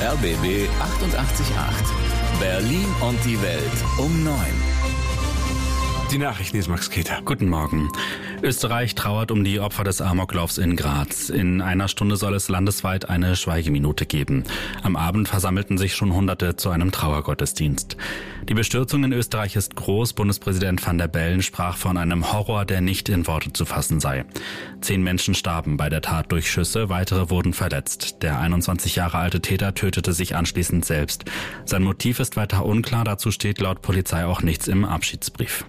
RBB 88.8. Berlin und die Welt um 9. Die Nachrichten ist Max Keter. Guten Morgen. Österreich trauert um die Opfer des Amoklaufs in Graz. In einer Stunde soll es landesweit eine Schweigeminute geben. Am Abend versammelten sich schon Hunderte zu einem Trauergottesdienst. Die Bestürzung in Österreich ist groß. Bundespräsident Van der Bellen sprach von einem Horror, der nicht in Worte zu fassen sei. 10 Menschen starben bei der Tat durch Schüsse, weitere wurden verletzt. Der 21 Jahre alte Täter tötete sich anschließend selbst. Sein Motiv ist weiter unklar, dazu steht laut Polizei auch nichts im Abschiedsbrief.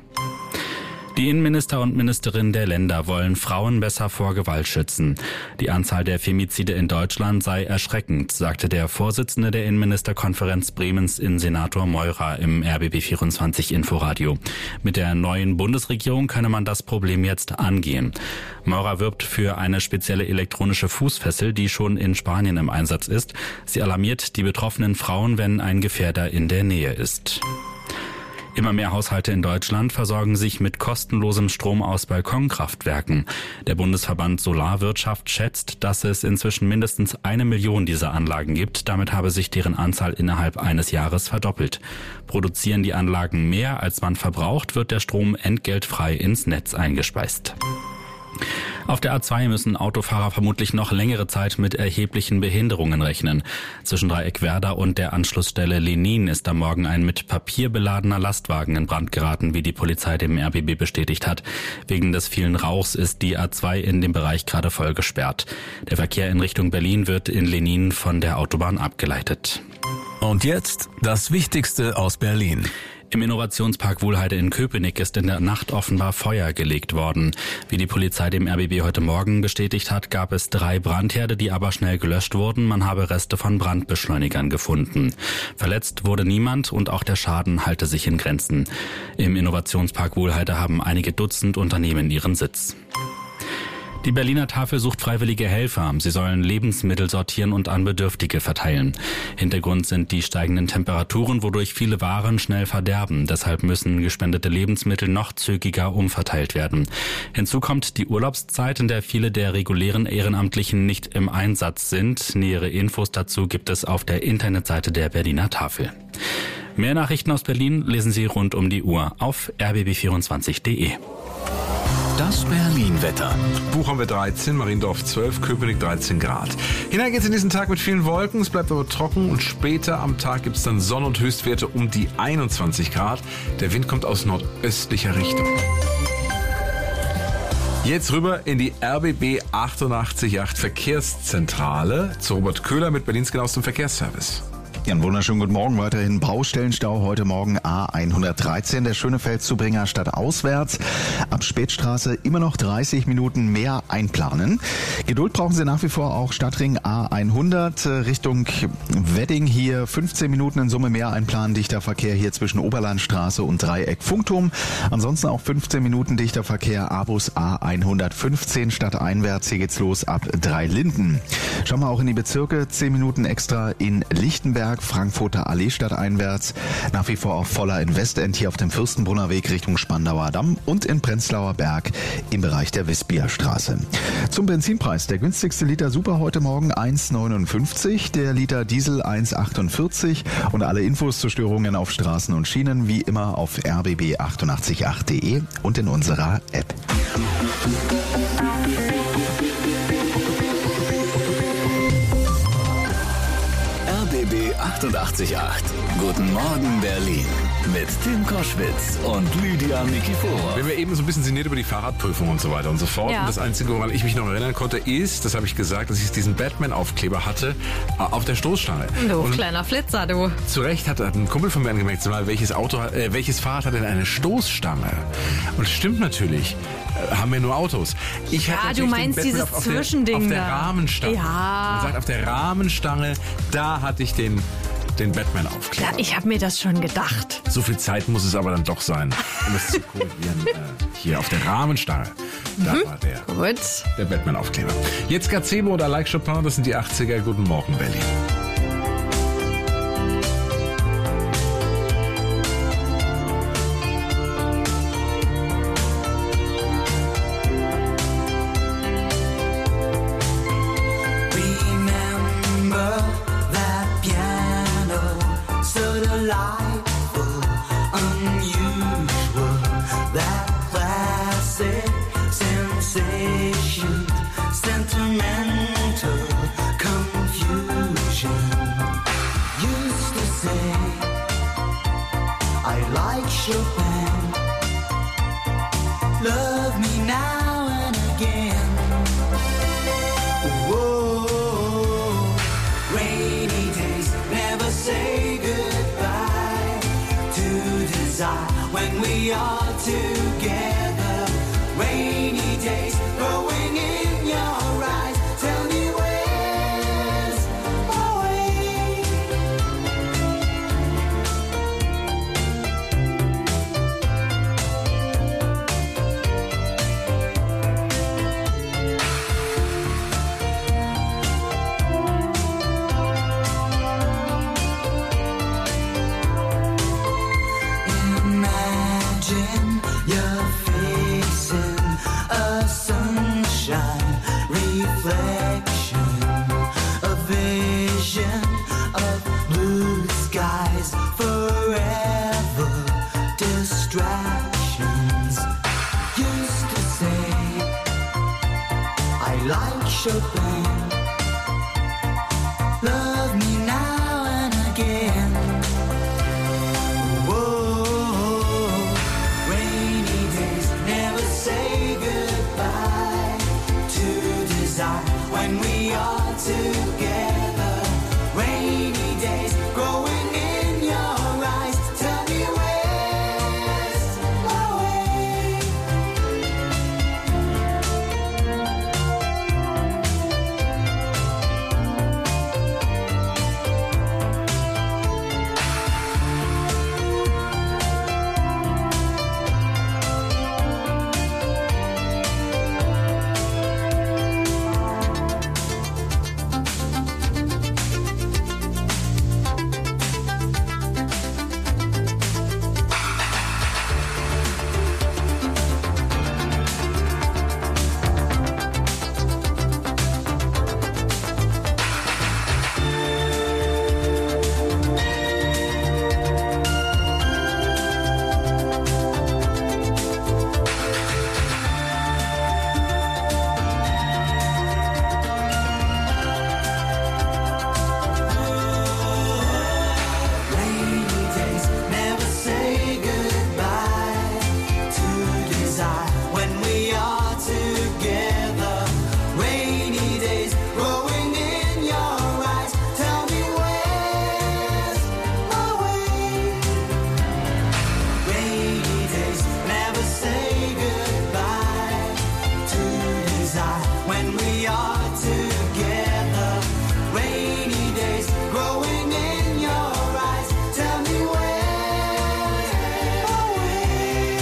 Die Innenminister und Ministerinnen der Länder wollen Frauen besser vor Gewalt schützen. Die Anzahl der Femizide in Deutschland sei erschreckend, sagte der Vorsitzende der Innenministerkonferenz Bremens Innensenator Meurer im RBB24 Inforadio. Mit der neuen Bundesregierung könne man das Problem jetzt angehen. Meurer wirbt für eine spezielle elektronische Fußfessel, die schon in Spanien im Einsatz ist. Sie alarmiert die betroffenen Frauen, wenn ein Gefährder in der Nähe ist. Immer mehr Haushalte in Deutschland versorgen sich mit kostenlosem Strom aus Balkonkraftwerken. Der Bundesverband Solarwirtschaft schätzt, dass es inzwischen mindestens 1 Million dieser Anlagen gibt. Damit habe sich deren Anzahl innerhalb eines Jahres verdoppelt. Produzieren die Anlagen mehr, als man verbraucht, wird der Strom entgeltfrei ins Netz eingespeist. Auf der A2 müssen Autofahrer vermutlich noch längere Zeit mit erheblichen Behinderungen rechnen. Zwischen Dreieckwerda und der Anschlussstelle Lenin ist am Morgen ein mit Papier beladener Lastwagen in Brand geraten, wie die Polizei dem RBB bestätigt hat. Wegen des vielen Rauchs ist die A2 in dem Bereich gerade voll gesperrt. Der Verkehr in Richtung Berlin wird in Lenin von der Autobahn abgeleitet. Und jetzt das Wichtigste aus Berlin. Im Innovationspark Wuhlheide in Köpenick ist in der Nacht offenbar Feuer gelegt worden. Wie die Polizei dem RBB heute Morgen bestätigt hat, gab es 3 Brandherde, die aber schnell gelöscht wurden. Man habe Reste von Brandbeschleunigern gefunden. Verletzt wurde niemand und auch der Schaden halte sich in Grenzen. Im Innovationspark Wuhlheide haben einige Dutzend Unternehmen ihren Sitz. Die Berliner Tafel sucht freiwillige Helfer. Sie sollen Lebensmittel sortieren und an Bedürftige verteilen. Hintergrund sind die steigenden Temperaturen, wodurch viele Waren schnell verderben. Deshalb müssen gespendete Lebensmittel noch zügiger umverteilt werden. Hinzu kommt die Urlaubszeit, in der viele der regulären Ehrenamtlichen nicht im Einsatz sind. Nähere Infos dazu gibt es auf der Internetseite der Berliner Tafel. Mehr Nachrichten aus Berlin lesen Sie rund um die Uhr auf rbb24.de. Das Berlin-Wetter. Buch haben wir 13, Mariendorf 12, Köpenick 13 Grad. Hinein geht's in diesen Tag mit vielen Wolken, es bleibt aber trocken und später am Tag gibt's dann Sonne und Höchstwerte um die 21 Grad. Der Wind kommt aus nordöstlicher Richtung. Jetzt rüber in die RBB 88.8 Verkehrszentrale zu Robert Köhler mit Berlins genauestem Verkehrsservice. Ja, einen wunderschönen guten Morgen. Weiterhin Baustellenstau heute Morgen A113, der Schönefeldzubringer stadtauswärts. Ab Spätstraße immer noch 30 Minuten mehr einplanen. Geduld brauchen Sie nach wie vor auch Stadtring A100 Richtung Wedding hier. 15 Minuten in Summe mehr einplanen. Dichter Verkehr hier zwischen Oberlandstraße und Dreieck Funkturm. Ansonsten auch 15 Minuten dichter Verkehr A-Bus A115 stadteinwärts. Hier geht's los ab Dreilinden. Schauen wir auch in die Bezirke. 10 Minuten extra in Lichtenberg. Frankfurter Allee stadteinwärts, nach wie vor auch voller in Westend hier auf dem Fürstenbrunner Weg Richtung Spandauer Damm und in Prenzlauer Berg im Bereich der Wispierstraße. Zum Benzinpreis, der günstigste Liter Super heute Morgen 1,59, der Liter Diesel 1,48 und alle Infos zu Störungen auf Straßen und Schienen wie immer auf rbb888.de und in unserer App. RBB 88.8. Guten Morgen Berlin. Mit Tim Koschwitz und Lydia Nikiforov. Wir haben ja eben so ein bisschen sinniert über die Fahrradprüfung und so weiter und so fort. Ja. Und das Einzige, woran ich mich noch erinnern konnte, ist, das habe ich gesagt, dass ich diesen Batman-Aufkleber hatte auf der Stoßstange. Du und kleiner Flitzer, du. zu Recht hat ein Kumpel von mir angemerkt, sag mal, welches Fahrrad hat denn eine Stoßstange? Und es stimmt natürlich, haben wir nur Autos. Ich hatte Ja, natürlich du meinst den Batman dieses Zwischending auf der da. Rahmenstange. Ja. Man sagt, auf der Rahmenstange, da hatte ich den Batman-Aufkleber. Ja, ich habe mir das schon gedacht. So viel Zeit muss es aber dann doch sein, um es zu korrigieren. Hier auf der Rahmenstange, da war Gut. der Batman-Aufkleber. Jetzt Gazebo oder Like Chopin, das sind die 80er. Guten Morgen, Berlin. Remember that piano. delightful, unusual, that classic sensation, sentimental confusion. Used to say I like Chopin, love me now and again. Whoa, rainy days never say goodbye to desire when we are together. Rainy days growing in your eyes. Tell me where's my way? Imagine you're facing a sunshine reflection, a vision of blue skies, forever distractions. Used to say I like Chopin, love me now and again. Whoa, rainy days never say goodbye to desire when we are together. Rainy days growing in your eyes. Tell me where's my way? Rainy days never say goodbye to desire when we are together. Rainy days growing in your eyes. Tell me where's my way? Rainy days never say goodbye to desire when we are together. Rainy days growing in your eyes. Tell me where's my way?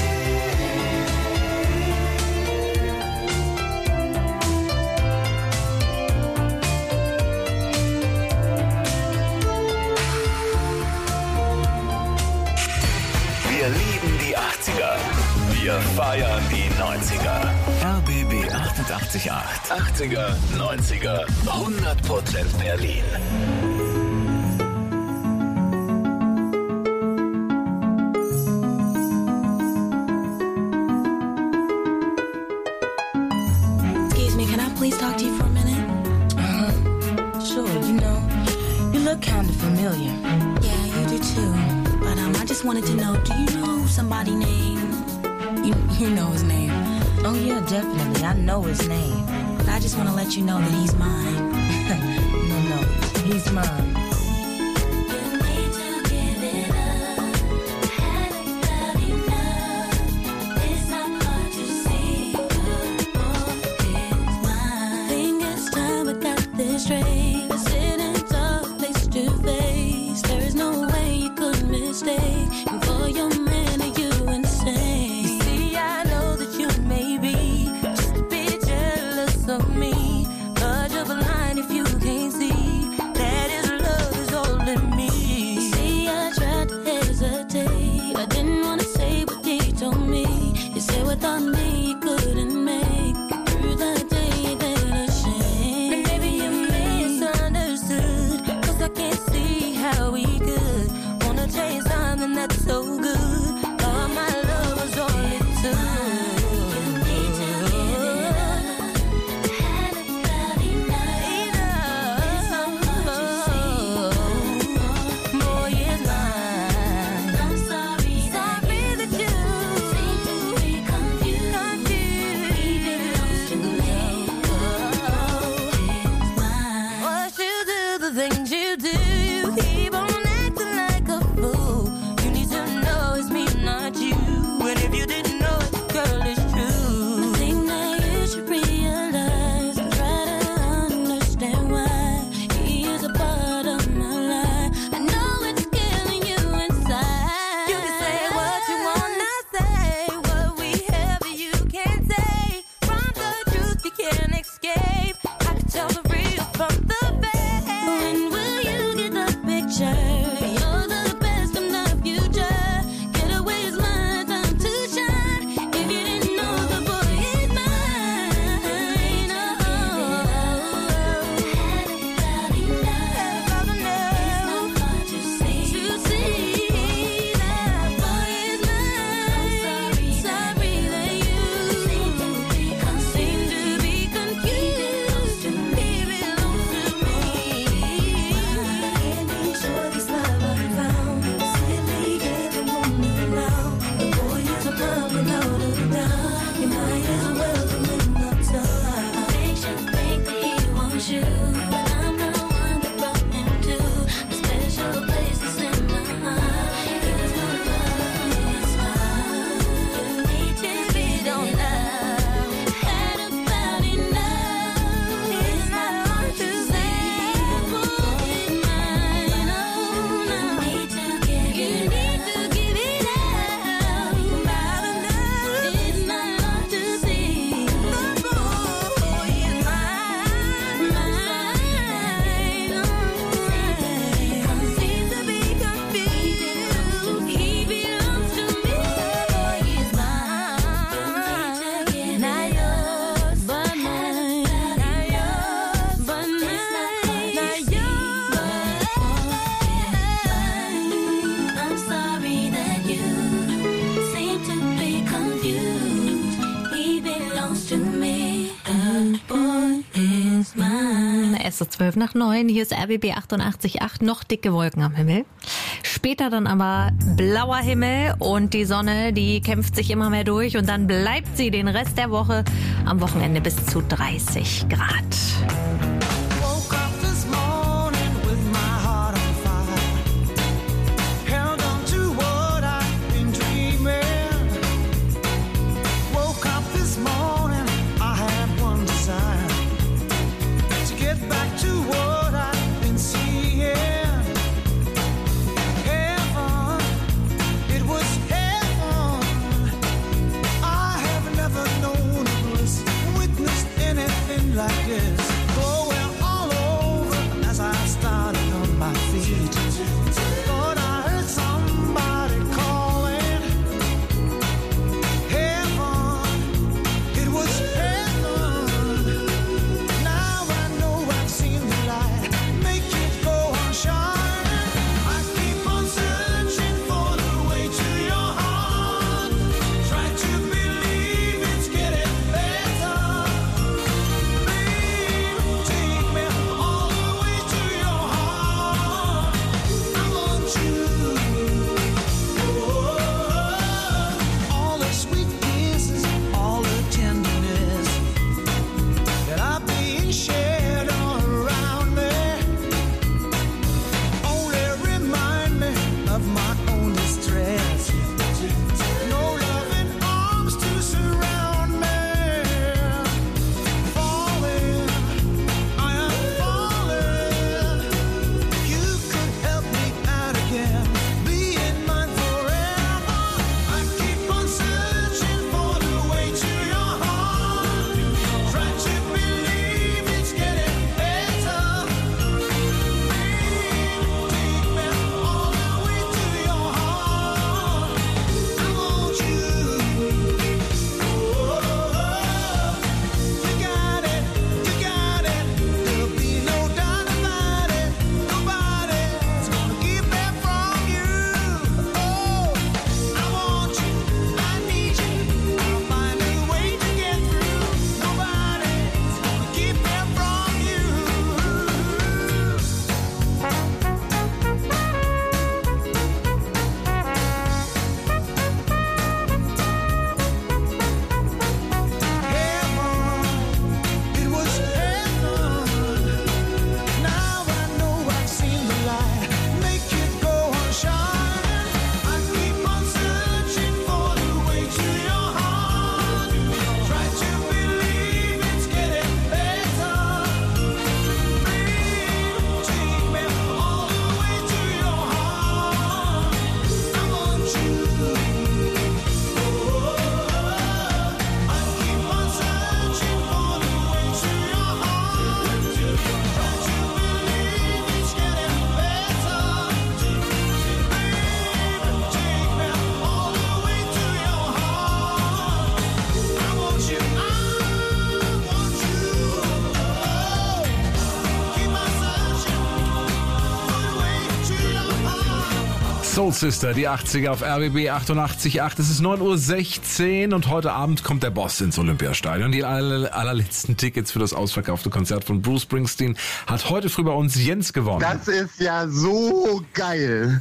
Wir lieben die 80er. Wir feiern die 90er. RBB 88.8. 80er, 90er, 100% Berlin. Excuse me, can I please talk to you for a minute? Sure, you look kind of familiar. Yeah, you do too. But I just wanted to know, do you know somebody named... You know his name. Oh yeah, definitely. I know his name. But I just want to let you know that he's mine. No, he's mine. Straight, sitting talk face to face. There's no way you could mistake. And for your man, are you insane? You see, I know that you may be just a bit jealous of me, but you're blind if you can't see that his love is holding me. You see, I tried to hesitate. I didn't want to say what he told me. You said without me you couldn't make it through the day. Then a shame. And maybe you misunderstood, 'cause I can't see how we could wanna chase that's so good. All my love was all it took. Things you do, you keep on acting like a fool. You need to know it's me, not you. And if you didn't know it, girl, it's true. I think that you should realize and try to understand why he is a part of my life. I know it's killing you inside. You can say what you wanna say, what we have you can't say. From the truth you can't escape. I can tell the real from the fake. You're the best of my future. Get away is my time to shine. If you didn't know, the boy is mine. It's not hard to see that boy is mine. I'm sorry that you seem to be confused. He belongs to me. Sure this love I found simply gave him me now. The boy is a man without a doubt. You might as well come in the time. Patience think that he wants you, but I'm the one that brought him to a special place that's in my heart. Here's my love, smile. You need to be don't love. Had about enough. It's not hard to say. Boy is mine. You need to give it up. About enough. It's not hard to see. The boy is mine. Seems to be confused. He belongs to me. The boy is mine. Not yours, but mine. Not yours, but mine. Not yours. I'm sorry that you seem to be confused. He belongs to me. The boy is mine. Es ist 9:12. Hier ist RBB 88.8. Noch dicke Wolken am Himmel. Später dann aber blauer Himmel und die Sonne, die kämpft sich immer mehr durch. Und dann bleibt sie den Rest der Woche am Wochenende bis zu 30 Grad. Woke up this morning with my heart on fire. Held on to what I've been dreaming. Woke up this morning, I had one desire. To get back to what I've been seeing. Heaven, it was heaven. I have never known a bliss, witnessed anything like this. Oh, Soul Sister, die 80er auf RBB 88.8. Es ist 9:16 Uhr und heute Abend kommt der Boss ins Olympiastadion. Die allerletzten Tickets für das ausverkaufte Konzert von Bruce Springsteen hat heute früh bei uns Jens gewonnen. Das ist ja so geil.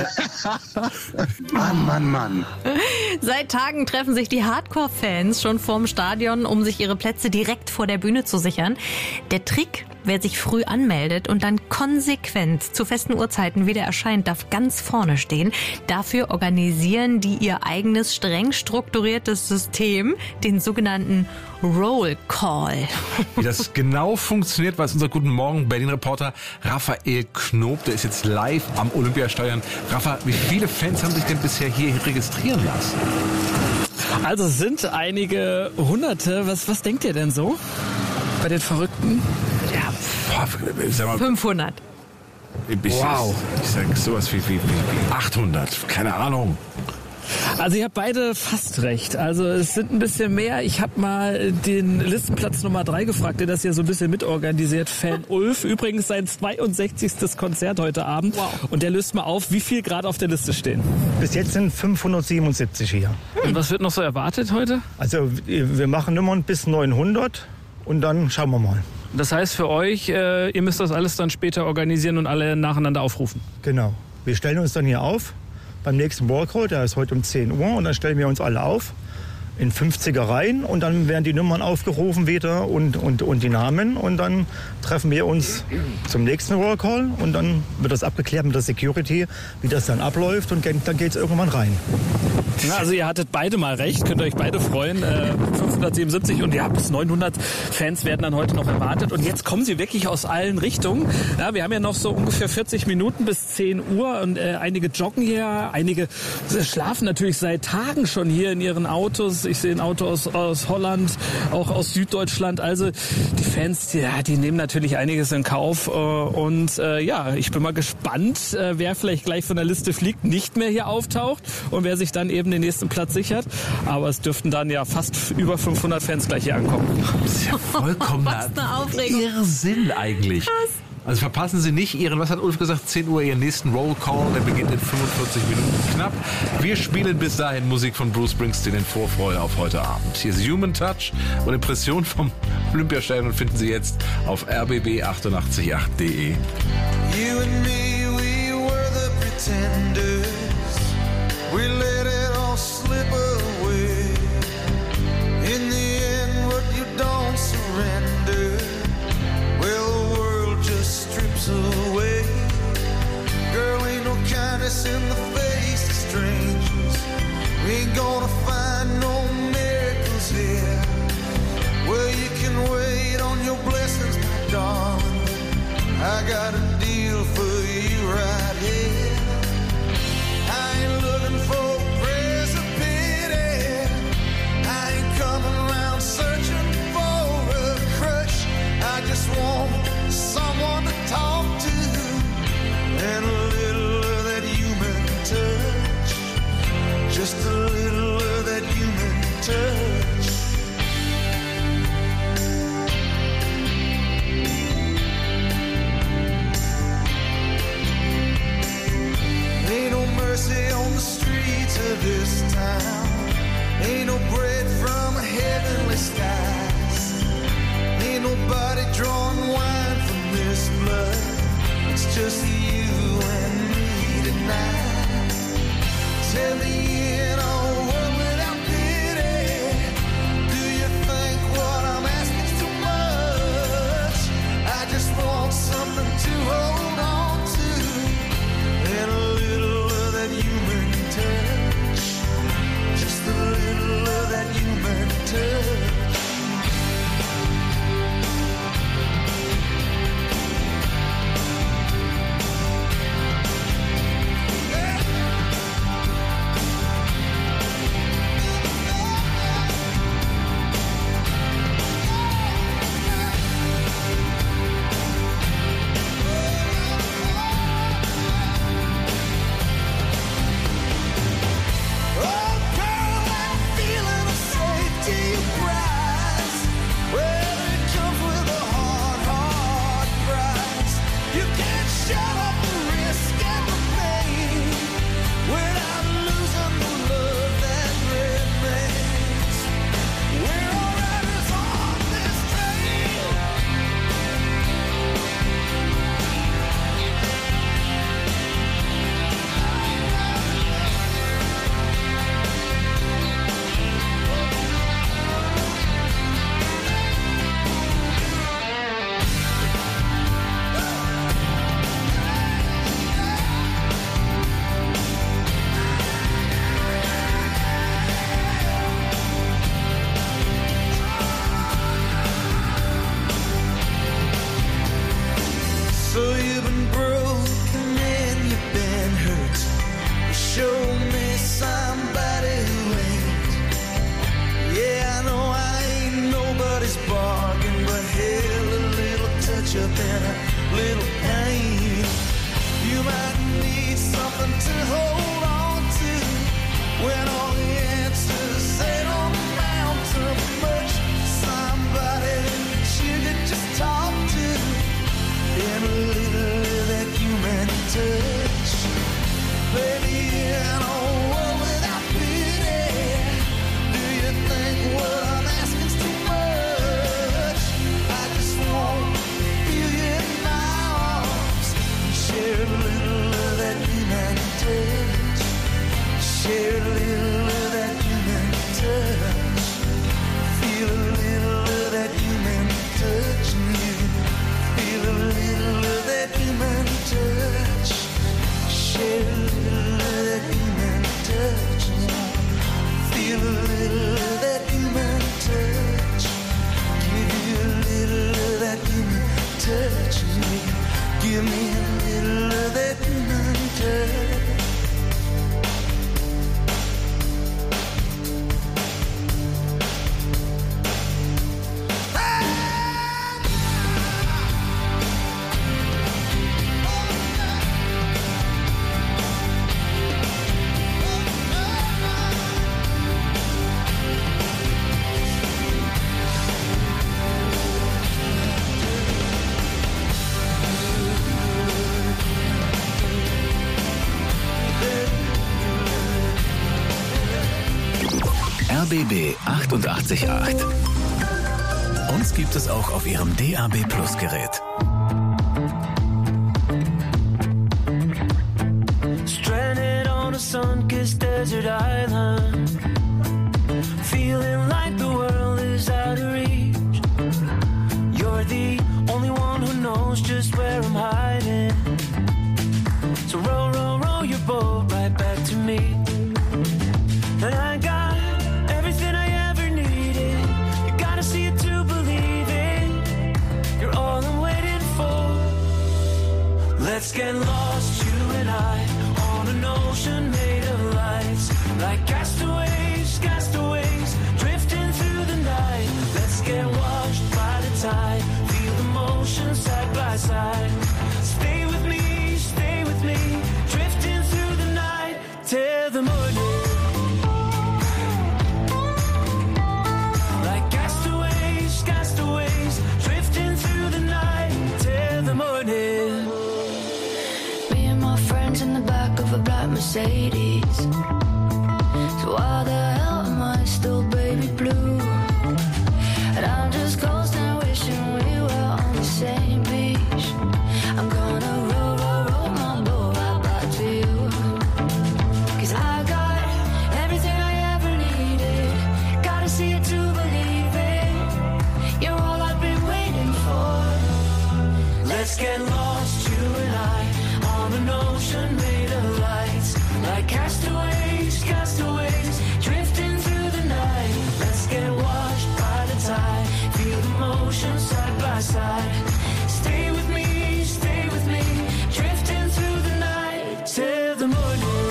Mann. Seit Tagen treffen sich die Hardcore-Fans schon vorm Stadion, um sich ihre Plätze direkt vor der Bühne zu sichern. Der Trick: Wer sich früh anmeldet und dann konsequent zu festen Uhrzeiten wieder erscheint, darf ganz vorne stehen. Dafür organisieren die ihr eigenes, streng strukturiertes System, den sogenannten Roll Call. Wie das genau funktioniert, weiß unser Guten Morgen Berlin-Reporter Raphael Knob. Der ist jetzt live am Olympiastadion. Rafa, wie viele Fans haben sich denn bisher hier registrieren lassen? Also es sind einige Hunderte. Was denkt ihr denn so bei den Verrückten? Ja, sag mal, 500. Wow. Ich sag sowas wie 800. Keine Ahnung. Also ihr habt beide fast recht. Also es sind ein bisschen mehr. Ich habe mal den Listenplatz Nummer 3 gefragt, der das hier so ein bisschen mitorganisiert. Fan Ulf, übrigens sein 62. Konzert heute Abend. Wow. Und der löst mal auf, wie viel gerade auf der Liste stehen. Bis jetzt sind 577 hier. Und was wird noch so erwartet heute? Also wir machen Nummern bis 900 und dann schauen wir mal. Das heißt für euch, ihr müsst das alles dann später organisieren und alle nacheinander aufrufen. Genau. Wir stellen uns dann hier auf beim nächsten Walkout, der ist heute um 10 Uhr, und dann stellen wir uns alle auf in 50er Reihen und dann werden die Nummern aufgerufen wieder und die Namen und dann treffen wir uns zum nächsten Rollcall und dann wird das abgeklärt mit der Security, wie das dann abläuft und dann geht es irgendwann rein. Na, also ihr hattet beide mal recht, könnt euch beide freuen. 577 und ja, bis 900 Fans werden dann heute noch erwartet und jetzt kommen sie wirklich aus allen Richtungen. Ja, wir haben ja noch so ungefähr 40 Minuten bis 10 Uhr und einige joggen hier, einige schlafen natürlich seit Tagen schon hier in ihren Autos. Ich sehe ein Auto aus Holland, auch aus Süddeutschland. Also die Fans, die nehmen natürlich einiges in Kauf. Ich bin mal gespannt, wer vielleicht gleich von der Liste fliegt, nicht mehr hier auftaucht und wer sich dann eben den nächsten Platz sichert. Aber es dürften dann ja fast über 500 Fans gleich hier ankommen. Das ist ja vollkommener Irrsinn eigentlich. Also verpassen Sie nicht Ihren, was hat Ulf gesagt, 10 Uhr Ihren nächsten Roll Call, der beginnt in 45 Minuten knapp. Wir spielen bis dahin Musik von Bruce Springsteen in Vorfreude auf heute Abend. Hier ist Human Touch und Impression vom Olympiastadion finden Sie jetzt auf rbb888.de. You and me, we were the pretenders. We let it all slip away. In the end, what you don't surrender, well, the world just strips away. Girl, ain't no kindness in the face of strangers. We ain't gonna find no miracles here. Well, you can wait on your blessings, my darling. I got a deal for you right here. I ain't looking for prayers of pity. I ain't coming around searching for a crush. I just want someone to talk to and a little of that human touch. Just a little of that human touch. nothing to hold on to when all the answers they don't amount to much. Somebody that you could just talk to and a little of that human touch. Baby, in a world without pity, do you think what I'm asking's too much? I just want to feel you in my arms, share a little of that human touch, share a little of that human touch, feel a little of that human touch in you, feel a little of that human touch, share a little of that human touch in you, feel a little of that human touch, give you a little of that human touch in you, give me a little of that human touch. RBB 888. Uns gibt es auch auf Ihrem DAB+ Gerät. Stranded on a sun-kissed desert island, feeling like the world is out of reach. You're the only one who knows just where I'm hiding. So row, row, row your boat right back to me. And I got everything I ever needed. You gotta see it to believe it. You're all I'm waiting for. Let's get lost, you and I, on an ocean made of lights, like castaways, castaways, drifting through the night. Let's get washed by the tide, feel the motion side by side. Stay with me, drifting through the night till the morning. Like castaways, castaways, drifting through the night till the morning. Me and my friends in the back of a black Mercedes. So why the hell am I still baby blue? And I'm just coasting, wishing we were on the same beach. I'm gonna roll, roll, roll my boat right back to you. 'Cause I got everything I ever needed. Gotta see it to believe it. You're all I've been waiting for. Let's get lost, you and I, on an ocean made of lights, like castaways, castaways, drifting through the night. Let's get washed by the tide, feel the motion side by side. Stay with me, drifting through the night till the morning.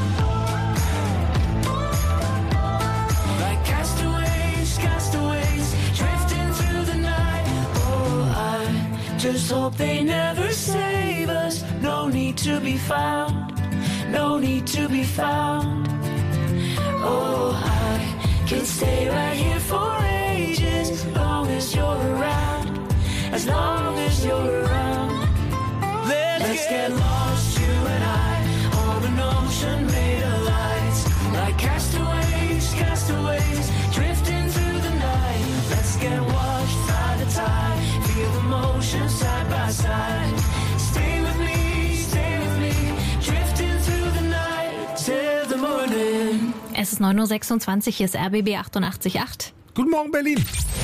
Like castaways, castaways, drifting through the night. Oh, I just hope they never save us. No need to be found, no need to be found. Oh, I can stay right here for ages, as long as you're around, as long as you're around. Let's get lost, you and I, on an ocean made of lights, like castaways, castaways, drifting through the night. Let's get washed by the tide, feel the motion side by side. Stay with me, drifting through the night till the morning. Es ist 9.26 Uhr, hier ist RBB 88.8. Guten Morgen, Berlin.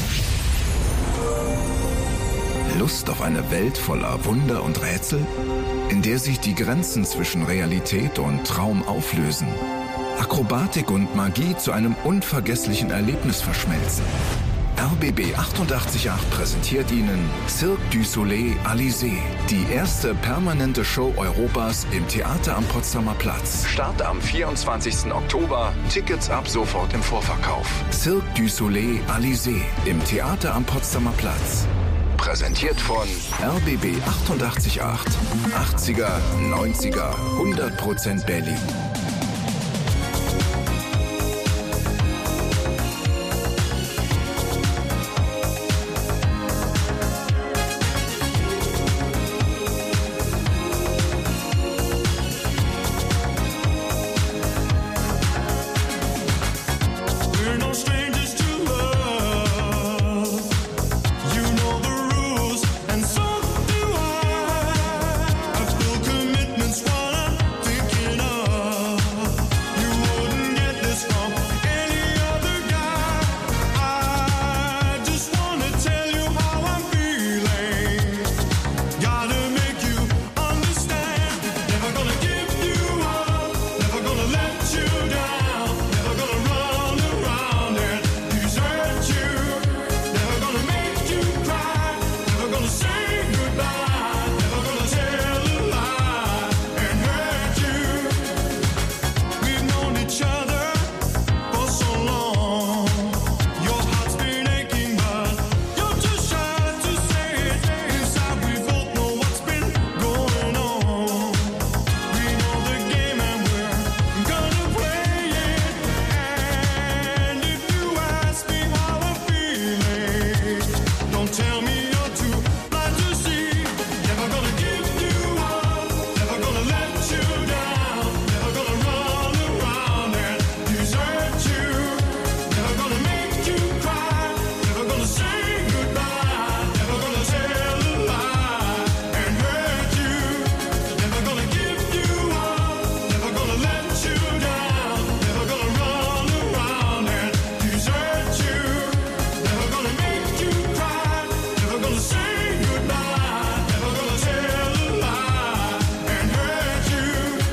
Lust auf eine Welt voller Wunder und Rätsel, in der sich die Grenzen zwischen Realität und Traum auflösen, Akrobatik und Magie zu einem unvergesslichen Erlebnis verschmelzen. RBB 88.8 präsentiert Ihnen Cirque du Soleil Alizé, die erste permanente Show Europas im Theater am Potsdamer Platz. Start am 24. Oktober, Tickets ab sofort im Vorverkauf. Cirque du Soleil Alizé im Theater am Potsdamer Platz. Präsentiert von RBB 888. 80er, 90er, 100% Berlin. We're no strangers to love. You know the rules, and so do I. I've still commitments, what I'm thinking of. You wouldn't get this from any other guy. I just wanna tell you how I'm feeling. Gotta make you understand. Never gonna give you up. Never gonna let you down. Never gonna run around and desert you. Never gonna make you cry. Never gonna say goodbye. Never gonna tell a lie and hurt you. We've known each other for so long. Your heart's been aching, but you're too shy to say it. Inside we both know what's been going on. We know the game and we're gonna play it. And if you ask me how I'm feeling, don't tell me you're too blind to see. Never gonna give you up. Never gonna let you down. Never gonna run around and desert you. Never gonna make you cry. Never gonna say goodbye. Never gonna tell a lie and hurt you. Never gonna give you up. Never gonna let you down. Never gonna run around and desert you. Never gonna make you cry. Never gonna say goodbye. Never gonna tell a lie and hurt you.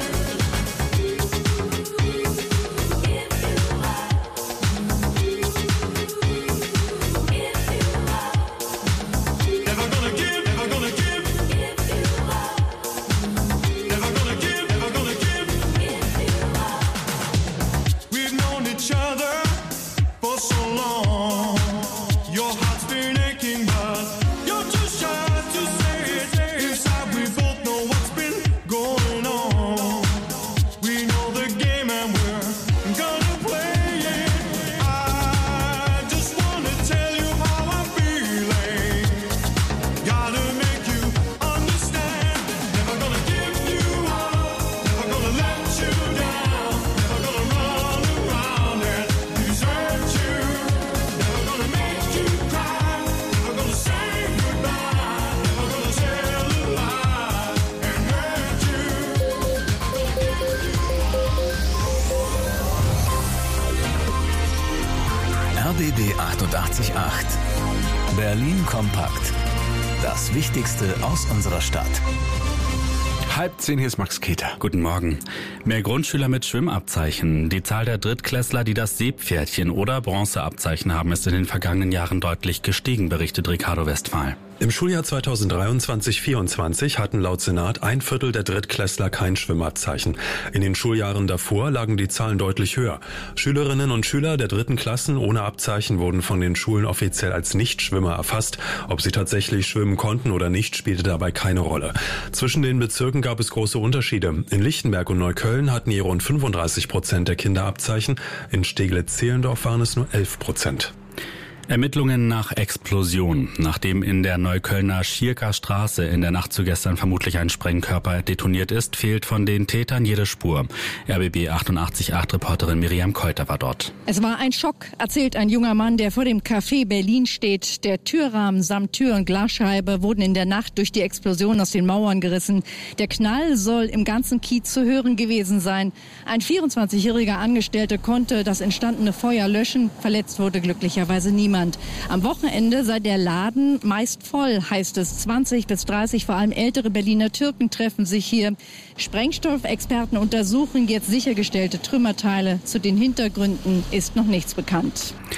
Never gonna give, never gonna give. Never gonna give, never gonna give. We've known each other for so long. Your heart's been aching, but you're too shy to say it. Inside we both know what's been going on. We know the game and we're gonna play it. I just wanna tell you how I'm feeling. Gotta make you understand. Never gonna give you up. Never gonna let you down. Never gonna run around and desert you. Never gonna make you cry. Never gonna say goodbye. Never gonna tell a lie and hurt you. RBB 888. Berlin kompakt. Das Wichtigste aus unserer Stadt. 9:30, hier ist Max Keter. Guten Morgen. Mehr Grundschüler mit Schwimmabzeichen. Die Zahl der Drittklässler, die das Seepferdchen oder Bronzeabzeichen haben, ist in den vergangenen Jahren deutlich gestiegen, berichtet Ricardo Westphal. Im Schuljahr 2023/24 hatten laut Senat 1/4 der Drittklässler kein Schwimmabzeichen. In den Schuljahren davor lagen die Zahlen deutlich höher. Schülerinnen und Schüler der dritten Klassen ohne Abzeichen wurden von den Schulen offiziell als Nichtschwimmer erfasst. Ob sie tatsächlich schwimmen konnten oder nicht, spielte dabei keine Rolle. Zwischen den Bezirken gab es große Unterschiede. In Lichtenberg und Neukölln hatten je rund 35% der Kinder Abzeichen. In Steglitz-Zehlendorf waren es nur 11%. Ermittlungen nach Explosion. Nachdem in der Neuköllner Schierker Straße in der Nacht zu gestern vermutlich ein Sprengkörper detoniert ist, fehlt von den Tätern jede Spur. RBB 888 Reporterin Miriam Keuter war dort. Es war ein Schock, erzählt ein junger Mann, der vor dem Café Berlin steht. Der Türrahmen samt Tür und Glasscheibe wurden in der Nacht durch die Explosion aus den Mauern gerissen. Der Knall soll im ganzen Kiez zu hören gewesen sein. Ein 24-jähriger Angestellter konnte das entstandene Feuer löschen. Verletzt wurde glücklicherweise niemand. Am Wochenende sei der Laden meist voll, heißt es. 20 bis 30, vor allem ältere Berliner Türken treffen sich hier. Sprengstoffexperten untersuchen jetzt sichergestellte Trümmerteile. Zu den Hintergründen ist noch nichts bekannt.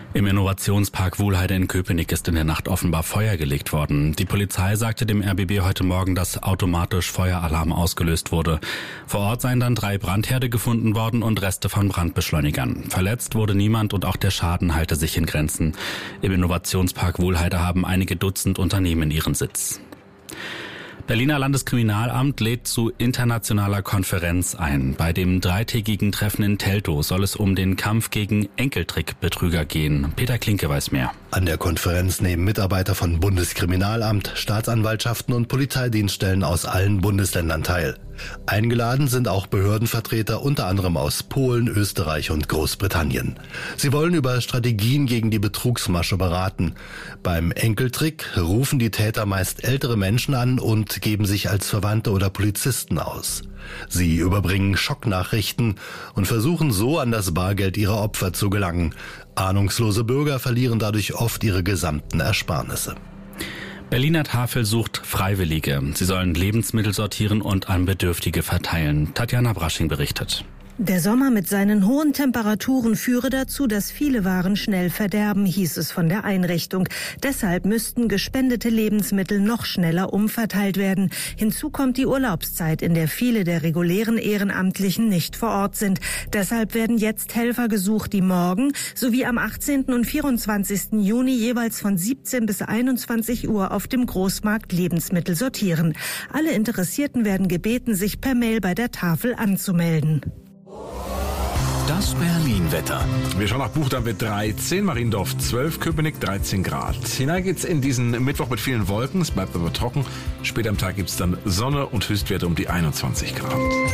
Im Innovationspark Wuhlheide in Köpenick ist in der Nacht offenbar Feuer gelegt worden. Die Polizei sagte dem RBB heute Morgen, dass automatisch Feueralarm ausgelöst wurde. Vor Ort seien dann 3 Brandherde gefunden worden und Reste von Brandbeschleunigern. Verletzt wurde niemand und auch der Schaden halte sich in Grenzen. Im Innovationspark Wuhlheide haben einige Dutzend Unternehmen ihren Sitz. Berliner Landeskriminalamt lädt zu internationaler Konferenz ein. Bei dem 3-tägigen Treffen in Teltow soll es um den Kampf gegen Enkeltrickbetrüger gehen. Peter Klinke weiß mehr. An der Konferenz nehmen Mitarbeiter von Bundeskriminalamt, Staatsanwaltschaften und Polizeidienststellen aus allen Bundesländern teil. Eingeladen sind auch Behördenvertreter unter anderem aus Polen, Österreich und Großbritannien. Sie wollen über Strategien gegen die Betrugsmasche beraten. Beim Enkeltrick rufen die Täter meist ältere Menschen an und geben sich als Verwandte oder Polizisten aus. Sie überbringen Schocknachrichten und versuchen so an das Bargeld ihrer Opfer zu gelangen. Ahnungslose Bürger verlieren dadurch oft ihre gesamten Ersparnisse. Berliner Tafel sucht Freiwillige. Sie sollen Lebensmittel sortieren und an Bedürftige verteilen. Tatjana Brasching berichtet. Der Sommer mit seinen hohen Temperaturen führe dazu, dass viele Waren schnell verderben, hieß es von der Einrichtung. Deshalb müssten gespendete Lebensmittel noch schneller umverteilt werden. Hinzu kommt die Urlaubszeit, in der viele der regulären Ehrenamtlichen nicht vor Ort sind. Deshalb werden jetzt Helfer gesucht, die morgen sowie am 18. und 24. Juni jeweils von 17 bis 21 Uhr auf dem Großmarkt Lebensmittel sortieren. Alle Interessierten werden gebeten, sich per Mail bei der Tafel anzumelden. Das Berlin-Wetter. Wir schauen nach Buchdamm mit 13, Mariendorf 12, Köpenick 13 Grad. Hinein geht's in diesen Mittwoch mit vielen Wolken, es bleibt aber trocken. Später am Tag gibt's dann Sonne und Höchstwerte um die 21 Grad.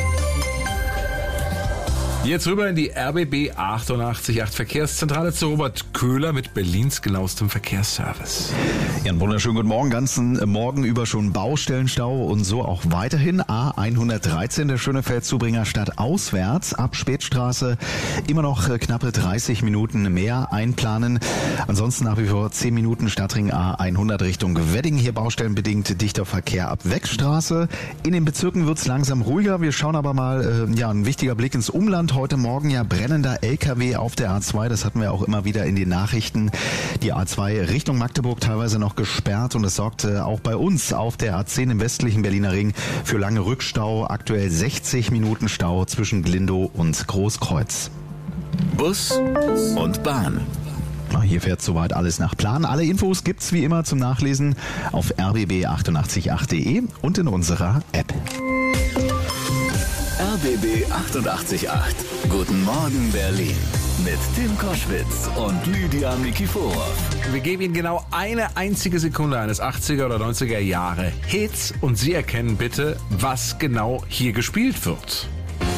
Jetzt rüber in die RBB 888 Verkehrszentrale zu Robert Köhler mit Berlins genauestem Verkehrsservice. Ja, einen wunderschönen guten Morgen. Ganzen Morgen über schon Baustellenstau und so auch weiterhin. A113, der Schönefeldzubringer stadtauswärts. Ab Spätstraße immer noch knappe 30 Minuten mehr einplanen. Ansonsten nach wie vor 10 Minuten Stadtring A100 Richtung Wedding. Hier baustellenbedingt dichter Verkehr ab Wegstraße. In den Bezirken wird's langsam ruhiger. Wir schauen aber mal, ein wichtiger Blick ins Umland. Heute Morgen ja brennender LKW auf der A2, das hatten wir auch immer wieder in den Nachrichten. Die A2 Richtung Magdeburg teilweise noch gesperrt und es sorgte auch bei uns auf der A10 im westlichen Berliner Ring für lange Rückstau. Aktuell 60 Minuten Stau zwischen Glindow und Großkreuz. Bus und Bahn. Hier fährt soweit alles nach Plan. Alle Infos gibt's wie immer zum Nachlesen auf rbb888.de und in unserer App. RBB 888. Guten Morgen Berlin. Mit Tim Koschwitz und Lydia Nikiforov. Wir geben Ihnen genau eine einzige Sekunde eines 80er oder 90er Jahre Hits und Sie erkennen bitte, was genau hier gespielt wird.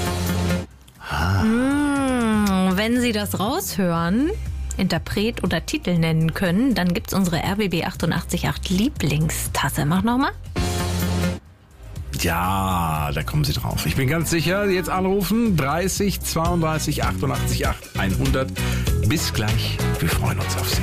Wenn Sie das raushören, Interpret oder Titel nennen können, dann gibt's unsere RBB 888 Lieblingstasse. Mach nochmal. Ja, da kommen Sie drauf. Ich bin ganz sicher, jetzt anrufen 30 32 88 8 100. Bis gleich, wir freuen uns auf Sie.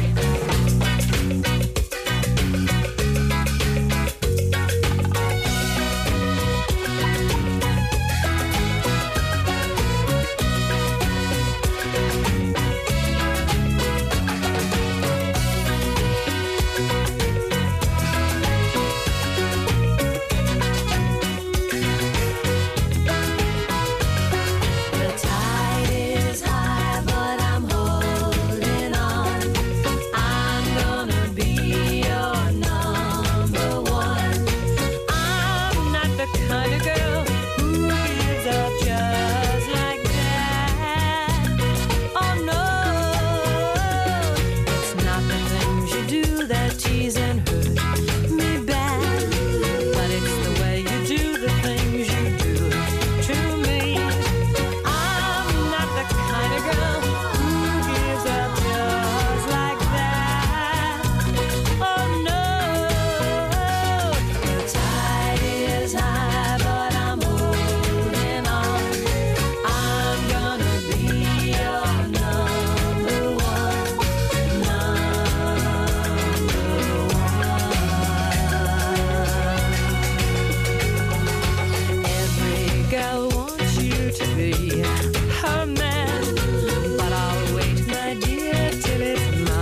Her man, but I'll wait, my dear, till it's mine.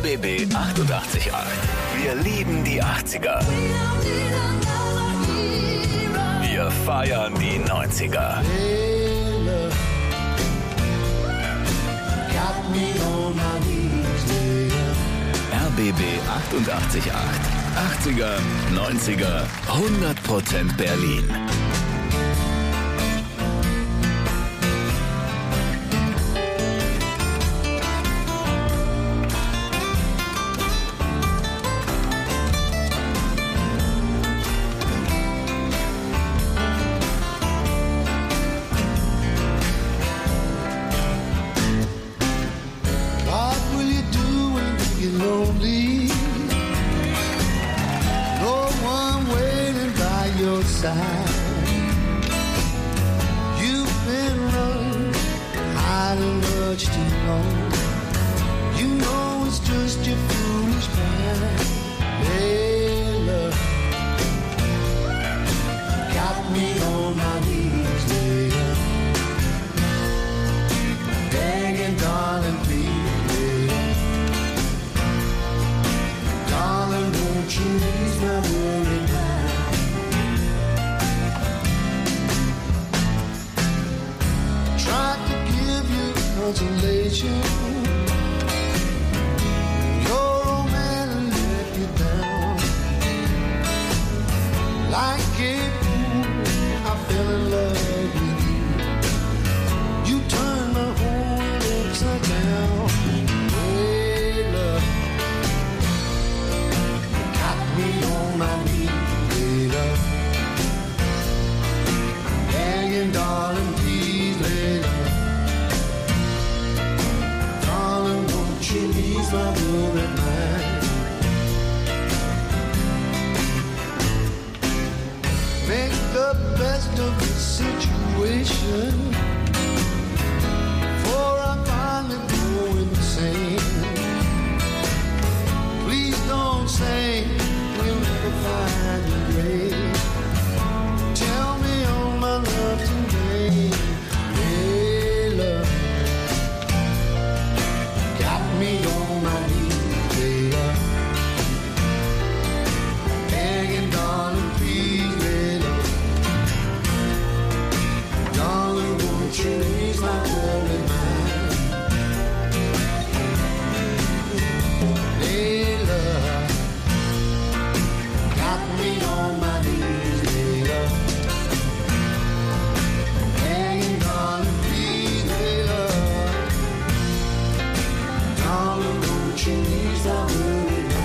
RBB 88.8. Wir lieben die 80er. Wir feiern die 90er. RBB 88.8. 80er, 90er, 100% Berlin. What will you do when you get lonely? No one waiting by your side. You've been running, hiding much too long. You know it's just your foolish pride. Hey, love, got me on my knees, love. Begging, darling, please, darling, won't you ease my worried mind? Tried to give you consolation. Your old man let you down. Like a fool, I fell in love with you. You turned my whole world upside down. Hey, love, got me on my knees, hey, love. Begging, darling, please, hey, love. Darling, won't you ease my worried mind? Make the best of the situation. For I finally go insane. Please don't say we'll never find a grave. Tell me all my love today. Hey, love, got me on my knees, hey, love. Begging, darling, please, hey, love. Darling, won't you ease my worried mind? Hey, love, got me on my knees, hey, love. Begging, darling, please, hey, love. Darling, won't you ease my worried mind?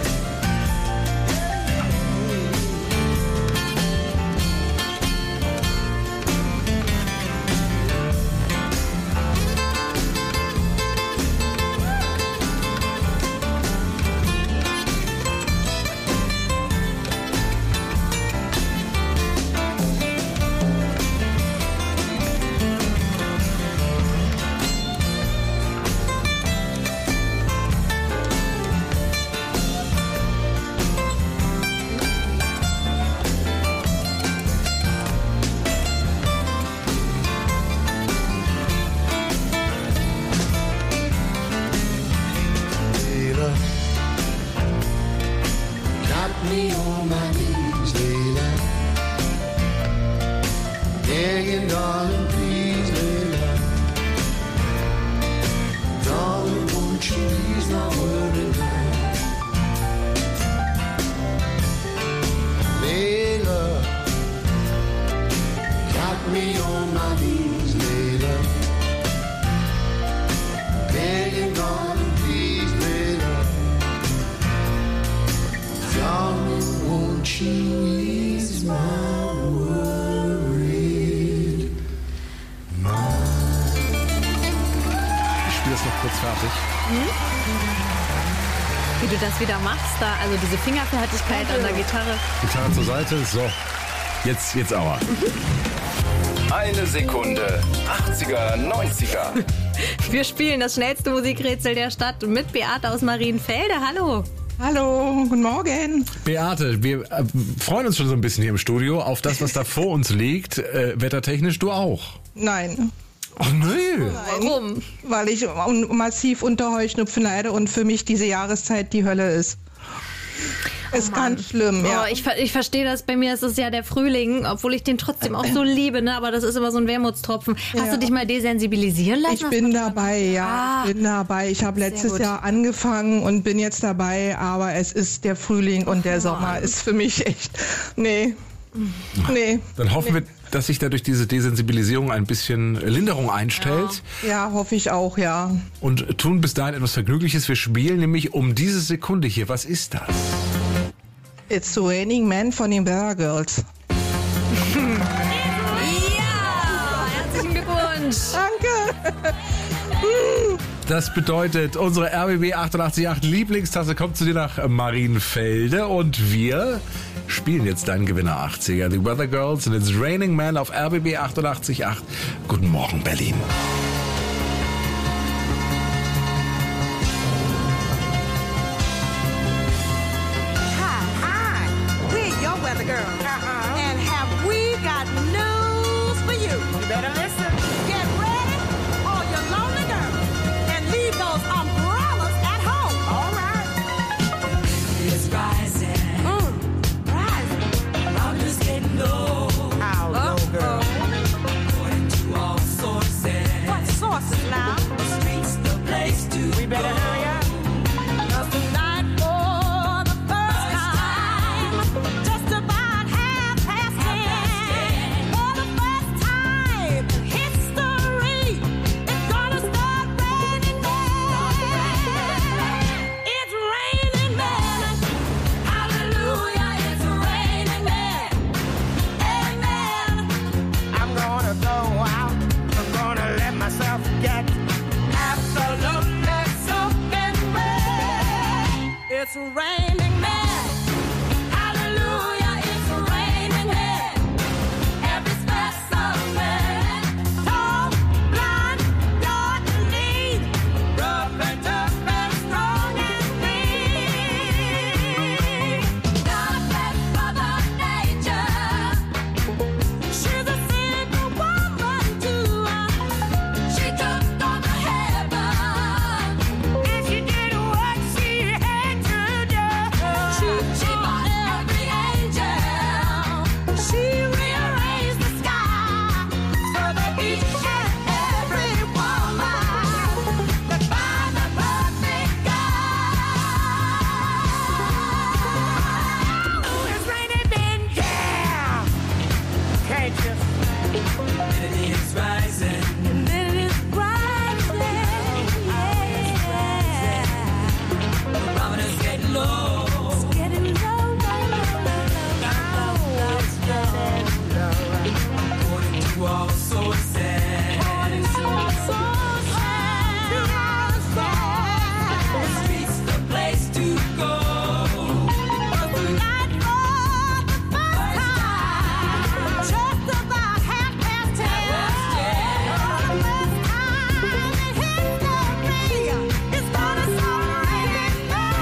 Layla, got me on my knees, Layla. Begging, darling, please, Layla. Darling, won't you ease my worried mind? Layla, got me on my knees, Layla. Begging, darling, please, Layla. Darling, won't you ease my worried mind? Ich spiele es noch kurz fertig. Wie du das wieder machst, da, also diese Fingerfertigkeit an der Gitarre. Gitarre zur Seite, so. Jetzt aber. Eine Sekunde. 80er, 90er. Wir spielen das schnellste Musikrätsel der Stadt mit Beate aus Marienfelde. Hallo. Hallo, guten Morgen. Beate, wir freuen uns schon so ein bisschen hier im Studio auf das, was da vor uns liegt. Wettertechnisch, du auch. Nein. Ach nö. Warum? Weil ich massiv unter Heuschnupfen leide und für mich diese Jahreszeit die Hölle ist. Ist ganz schlimm, ja. Oh, ich verstehe das. Bei mir ist es ja der Frühling, obwohl ich den trotzdem auch so liebe, ne? Aber das ist immer so ein Wermutstropfen. Hast du dich mal desensibilisieren lassen? Ich bin dabei, ja. Ich bin dabei. Ich habe letztes Jahr angefangen und bin jetzt dabei, aber es ist der Frühling und der Sommer ist für mich echt, nee. Dann hoffen wir, dass sich dadurch diese Desensibilisierung ein bisschen Linderung einstellt. Ja, hoffe ich auch, ja. Und tun bis dahin etwas Vergnügliches. Wir spielen nämlich um diese Sekunde hier. Was ist das? It's Raining Man von den Bear Girls. Herzlichen Glückwunsch. Danke. Das bedeutet, unsere RBB 888 Lieblingstasse kommt zu dir nach Marienfelde und wir spielen jetzt deinen Gewinner 80er, die Weather Girls, und It's Raining Man auf RBB 888. Guten Morgen, Berlin. Hi, we're your weather girl. And have we got news for you? You better listen. Get ready, all your lonely girls, and leave those umbrellas at home. All right. It's rising. Rising. I'm just getting low. How low, girl? According to all sources. What sources now? The streets, the place to We better hurry up. 'Cause tonight for the first time, just about 10:30, for the first time in history, it's gonna start raining men. It's raining men. Hallelujah, it's raining men. Amen. I'm gonna go out. I'm gonna let myself get absolutely soaking wet. It's raining men. Hallelujah, it's raining men. Every specimen, tall, blind, dark and lean, rough and tough and strong and mean. God bless Mother Nature. She's a single woman too. She took on the heaven, and she did what she had to do. She bought every angel. She rearranged the sky so that each and every woman could find the perfect guy. Oh, it's raining men, yeah. Can't you? And it's rising. And then it's rising. Yeah. The barometer's getting low. It's getting low, low, low, low. It's getting low. According to all sources. According to all sources. The streets, the place to go. Tonight for the first time, just about 10:30. For the first time in history, it's gonna start raining men.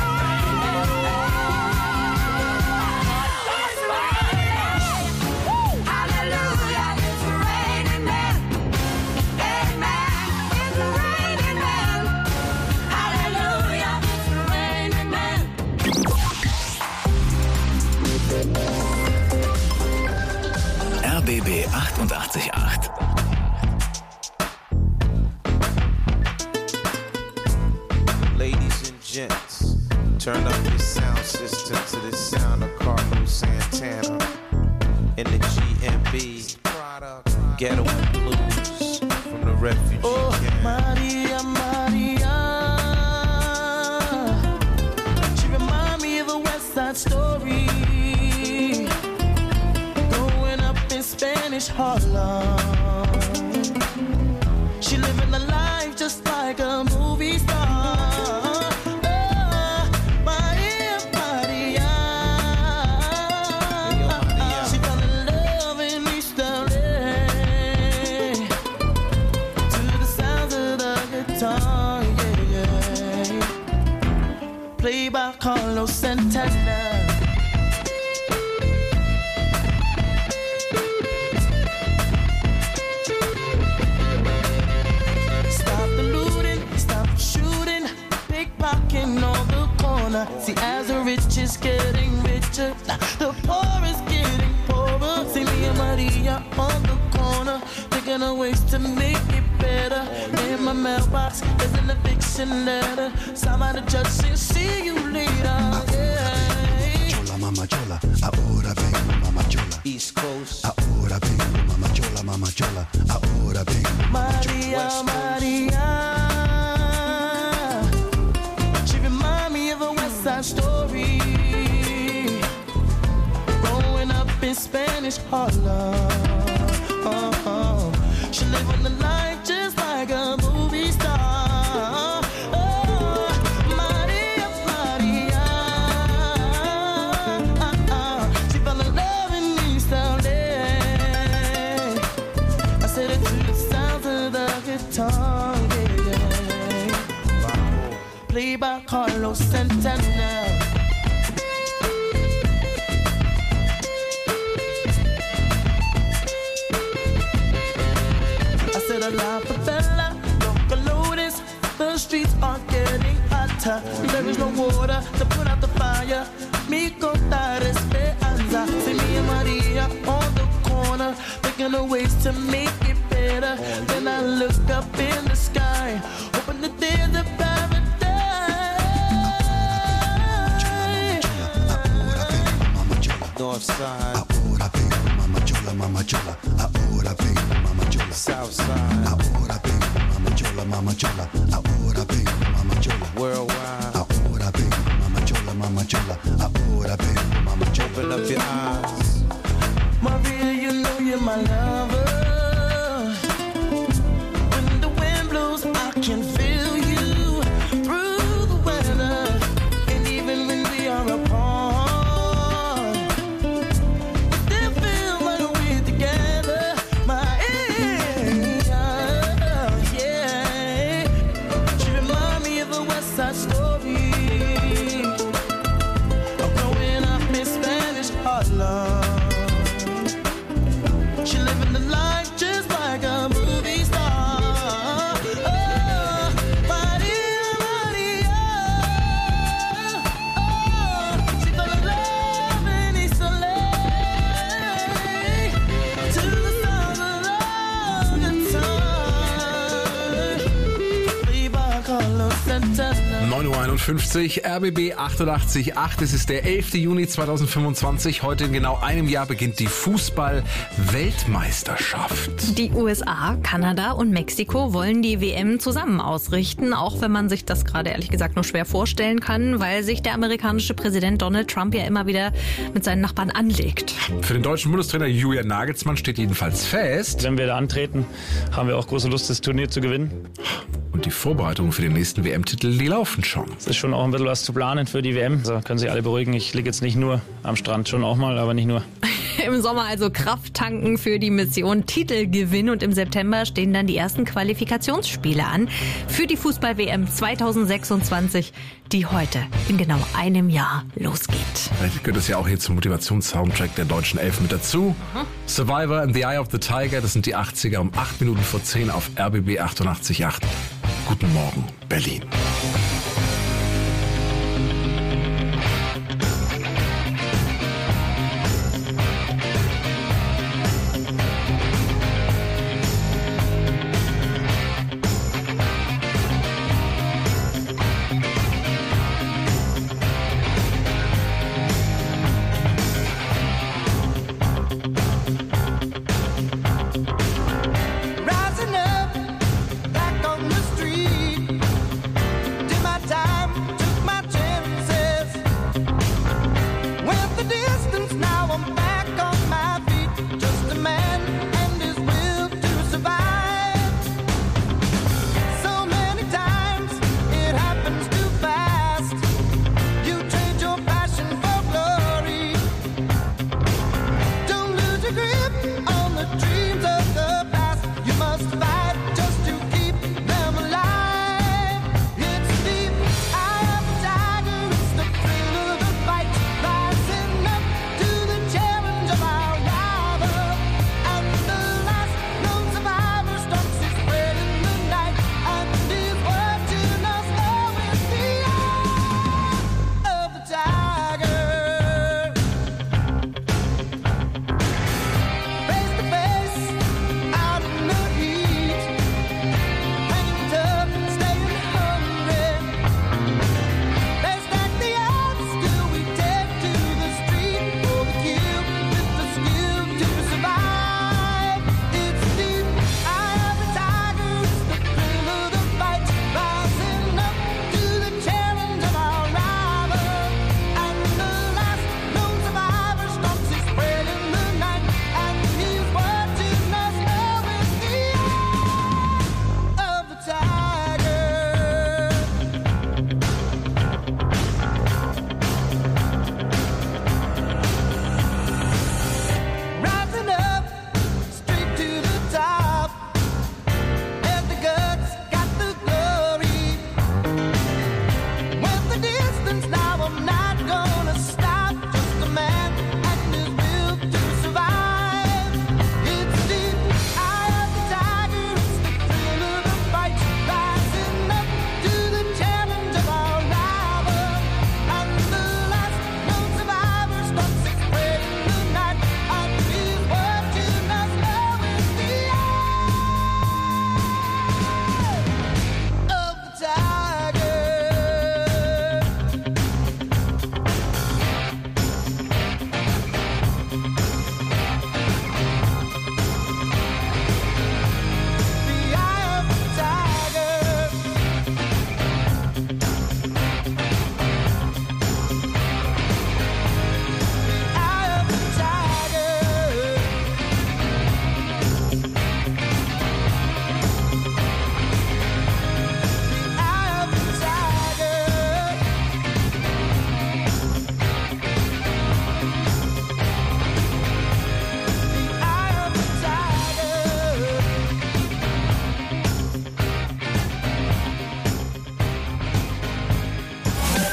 It's raining. Hallelujah, it's raining men. Amen. It's raining men. Hallelujah, it's raining men. RBB 888. Ladies and gents, turn up your sound system to the sound of Carlos Santana in the GMB Ghetto and Blues from the refugee camp. Maria, Maria. She remind me of a West Side Story. Growing up in Spanish Harlem. She living a life just like a movie star. Maria, Maria. She fell in love in East LA. To the sounds of the guitar, yeah, yeah. Played by Carlos Santana. poorer. See, as the rich is getting richer, the poor is getting poorer. See me and Maria on the corner, thinking of ways to make it better. In my mailbox, there's an eviction letter. Somebody judge says, see you later. Yeah. Chola, mama chola, ahora vengo, mama chola. East Coast. Ahora vengo, mama chola, mama chola. Ahora vengo, mama chola. Maria. She remind me of a West Side Story. Growing up in Spanish Harlem. She live on the life just like a movie star. Maria, Maria. She fell in love in East LA. I said it to the sounds of the guitar, yeah. Played by Carlos Santana. I love the fella, local lotus. The streets are getting hotter. There is no water to put out the fire. Mi contar esperanza. See me and Maria on the corner, thinking of ways to make it better. Then I look up in the sky, hoping that there's a paradise. North side. Ahora vengo, mama chola, mama chola. Ahora vengo, mama chola. South side. Ahora vengo, mama chola, mama chola. Ahora vengo, mama chola. Worldwide. Ahora vengo, mama chola, mama chola. Ahora vengo, mama chola. Open up your eyes. Maria, you know you're my lover. When the wind blows, I can feel you through the weather. And even when we are apart, still feel like we're together. Yeah. She remind me of a West Side Story. Of growing up in Spanish Harlem. She living the life just like a movie star. Oh, Maria, Maria. Oh, she fell in love in East LA. To the sound of the guitar. Lieber Carlos Santana. 9.51 Uhr, RBB 88.8. Es ist der 11. Juni 2025. Heute in genau einem Jahr beginnt die Fußball-Weltmeisterschaft. Die USA, Kanada und Mexiko wollen die WM zusammen ausrichten, auch wenn man sich das gerade ehrlich gesagt nur schwer vorstellen kann, weil sich der amerikanische Präsident Donald Trump ja immer wieder mit seinen Nachbarn anlegt. Für den deutschen Bundestrainer Julian Nagelsmann steht jedenfalls fest, Wenn wir da antreten, haben wir auch große Lust, das Turnier zu gewinnen. und die Vorbereitungen für den nächsten WM-Titel, die laufen schon. Es ist schon auch ein bisschen was zu planen für die WM. Also können sich alle beruhigen, ich liege jetzt nicht nur am Strand, schon auch mal, aber nicht nur. Im Sommer also Kraft tanken für die Mission Titelgewinn und im September stehen dann die ersten Qualifikationsspiele an für die Fußball-WM 2026, die heute in genau einem Jahr losgeht. Vielleicht gehört es ja auch hier zum Motivationssoundtrack der deutschen Elf mit dazu. Survivor in the Eye of the Tiger, das sind die 80er um 8 Minuten vor 10 auf RBB 88.8. Guten Morgen, Berlin. Rising up back on the street, did my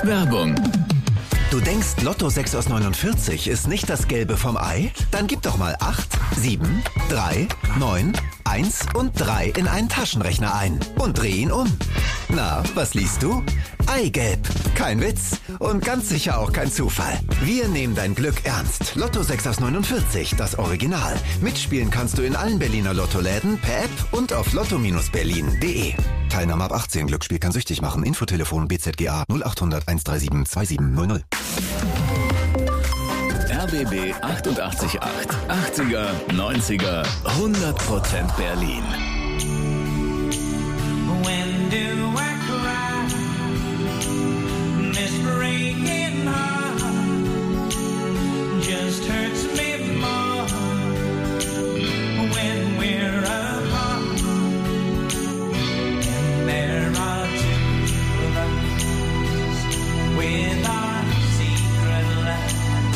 Werbung. Du denkst, Lotto 6 aus 49 ist nicht das Gelbe vom Ei? Dann gib doch mal 8, 7, 3, 9, 1 und 3 in einen Taschenrechner ein und dreh ihn um. Na, was liest du? Eigelb. Kein Witz und ganz sicher auch kein Zufall. Wir nehmen dein Glück ernst. Lotto 6 aus 49, das Original. Mitspielen kannst du in allen Berliner Lottoläden, per App und auf lotto-berlin.de. Teilnahme ab 18. Glücksspiel kann süchtig machen. Infotelefon BZGA 0800 137 2700. RBB 888. 80er, 90er, 100% Berlin. When do I cry? This breaking heart just hurts me more when we're apart. And there are two of us with our secret life.